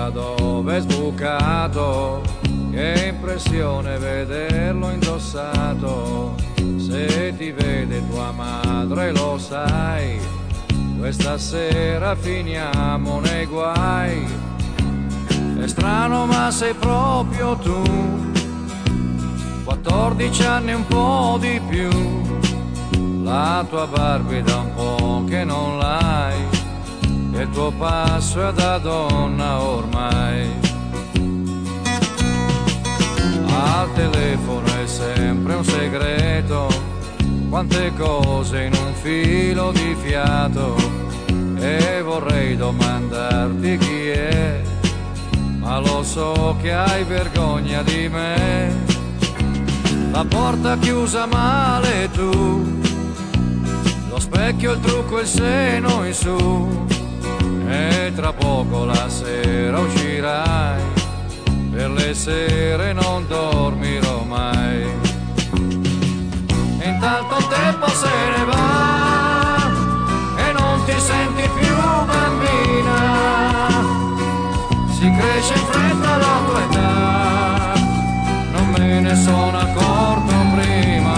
da dove è sbucato, che impressione vederlo indossato. Se ti vede tua madre lo sai, questa sera finiamo nei guai. È strano ma sei proprio tu, 14 anni e un po' di più. La tua Barbie da un po' che non l'hai, e il tuo passo è da donna ormai. Al telefono è sempre un segreto, quante cose in un filo di fiato. E vorrei domandarti chi è, ma lo so che hai vergogna di me. La porta chiusa male tu, lo specchio, il trucco, il seno in su. E tra poco la sera uscirai, per le sere non dormirò mai. E intanto il tempo se ne va e non ti senti più bambina. Si cresce in fretta la tua età, non me ne sono accorto prima.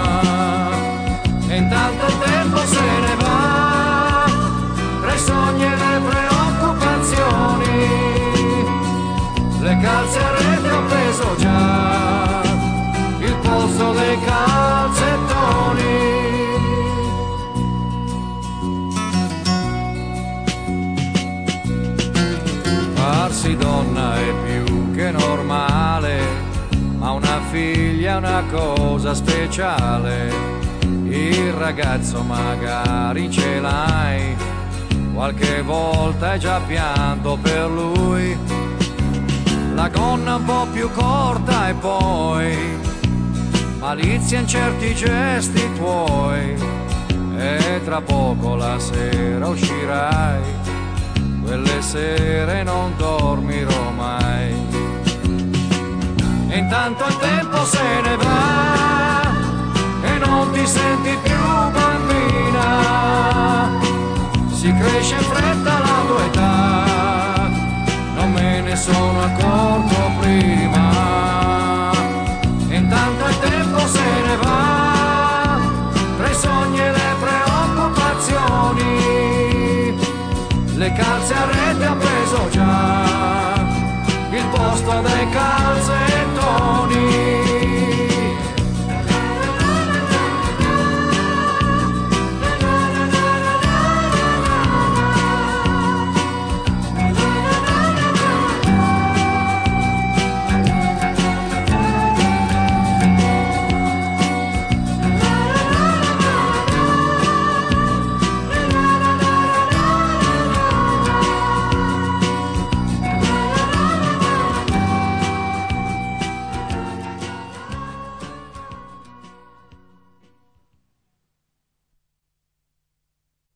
E intanto il tempo se ne va tra i sogni e le preoccupazioni. Le calze a rete ho preso già, il polso dei calzettoni. Farsi donna è più che normale, ma una figlia è una cosa speciale. Il ragazzo magari ce l'hai, qualche volta hai già pianto per lui. La gonna un po' più corta e poi malizia in certi gesti tuoi. E tra poco la sera uscirai, quelle sere non dormirò mai. E intanto il tempo se ne va e non ti senti più bambina. Si cresce in fretta la tua età, non me ne sono accorto prima. E intanto il tempo se ne va tra i sogni e le preoccupazioni. Le calze a rete ho preso già, il posto dei calze.